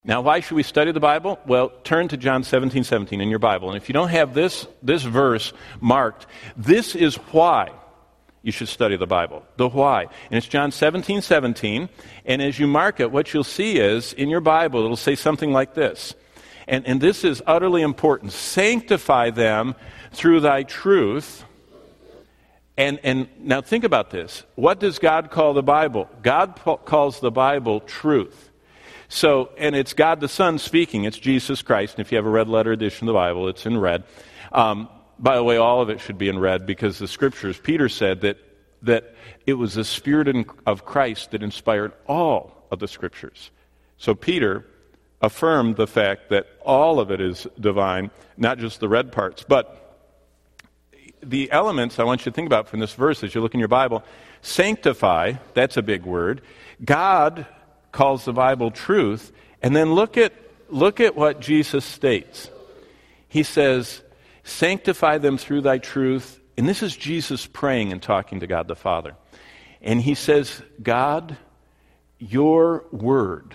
Now, why should we study the Bible? Well, turn to John 17:17 in your Bible. And if you don't have this verse marked, this is why you should study the Bible. The why. And it's John 17:17. And as you mark it, what you'll see is, in your Bible, it'll say something like this. And this is utterly important. Sanctify them through thy truth. And now think about this. What does God call the Bible? God calls the Bible truth. So, and it's God the Son speaking. It's Jesus Christ. And if you have a red letter edition of the Bible, it's in red. By the way, all of it should be in red because the Scriptures, Peter said that it was the Spirit of Christ that inspired all of the Scriptures. So Peter affirmed the fact that all of it is divine, not just the red parts. But the elements I want you to think about from this verse as you look in your Bible, sanctify, that's a big word. God calls the Bible truth, and then look at what Jesus states. He says, sanctify them through thy truth, and this is Jesus praying and talking to God the Father. And he says, God, your word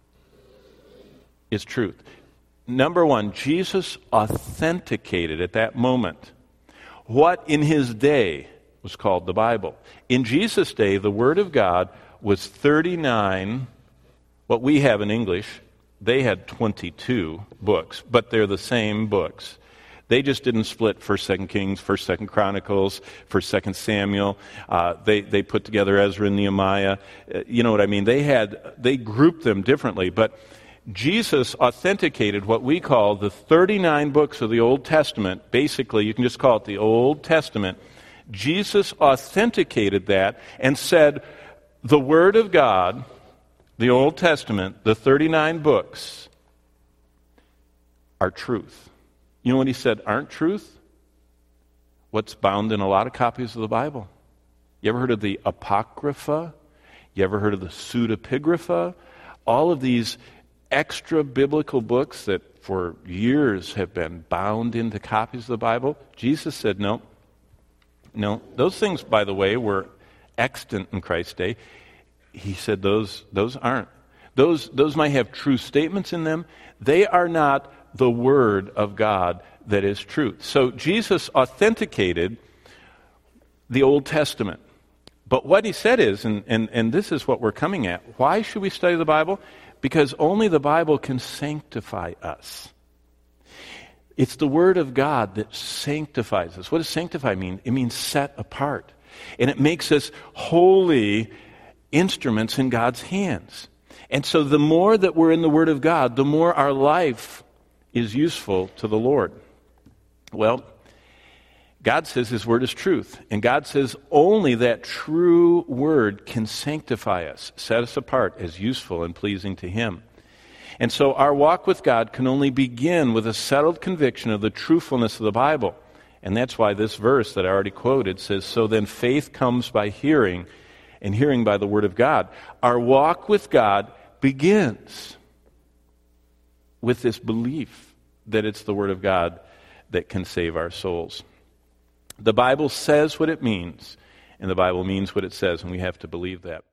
is truth. Number one, Jesus authenticated at that moment what in his day was called the Bible. In Jesus' day, the Word of God was 39. What we have in English, they had 22 books, but they're the same books. They just didn't split 1st, 2nd Kings, 1st, 2nd Chronicles, 1st, 2nd Samuel. They put together Ezra and Nehemiah. You know what I mean? They grouped them differently, but Jesus authenticated what we call the 39 books of the Old Testament. Basically, you can just call it the Old Testament. Jesus authenticated that and said, the Word of God, the Old Testament, the 39 books, are truth. You know what he said aren't truth? What's bound in a lot of copies of the Bible. You ever heard of the Apocrypha? You ever heard of the Pseudepigrapha? All of these extra biblical books that for years have been bound into copies of the Bible. Jesus said, no. Those things, by the way, were extant in Christ's day. He said those aren't. Those might have true statements in them. They are not the Word of God that is truth. So Jesus authenticated the Old Testament. But what he said is, and this is what we're coming at, why should we study the Bible? Because only the Bible can sanctify us. It's the Word of God that sanctifies us. What does sanctify mean? It means set apart. And it makes us holy instruments in God's hands. And so the more that we're in the Word of God, the more our life is useful to the Lord. Well, God says His Word is truth. And God says only that true Word can sanctify us, set us apart as useful and pleasing to Him. And so our walk with God can only begin with a settled conviction of the truthfulness of the Bible. And that's why this verse that I already quoted says, so then faith comes by hearing, and hearing by the Word of God. Our walk with God begins with this belief that it's the Word of God that can save our souls. The Bible says what it means, and the Bible means what it says, and we have to believe that.